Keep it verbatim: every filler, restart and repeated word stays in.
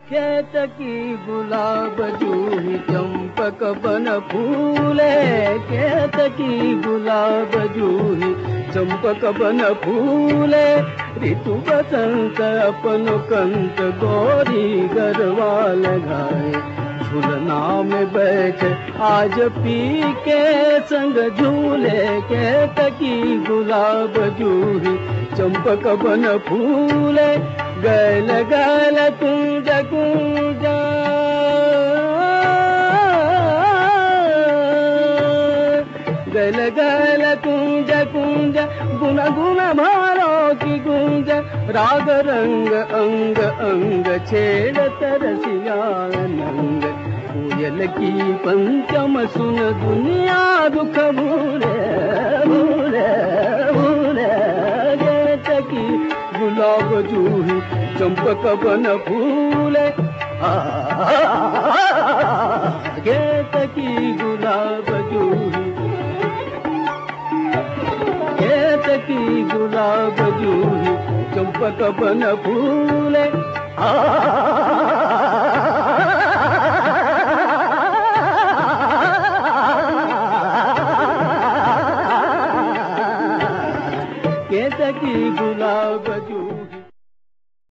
केतकी गुलाब जूही चंपक बन फूले, केतकी गुलाब जूही चंपक बन फूले। ऋतु बसंत अपन कंत गोरी गरबा लगाए, झूलना में बैठ आज पी के संग झूले। केतकी गुलाब जूही चंपक बन फूले, गैल गैल कुंज कुंज गैल गैल कुंज कुंज गुन गुन भारो की गुंज। राग रंग अंग अंग छेड़ तरसिया नंग, कोयल की पंचम सुन दुनिया दुख भूले भूले भूले। केतकी गुलाब जूही चंपक बन फूले, केतकी गुलाब जूही केतकी गुलाब जूही चंपक बन फूले। केतकी गुलाब जूही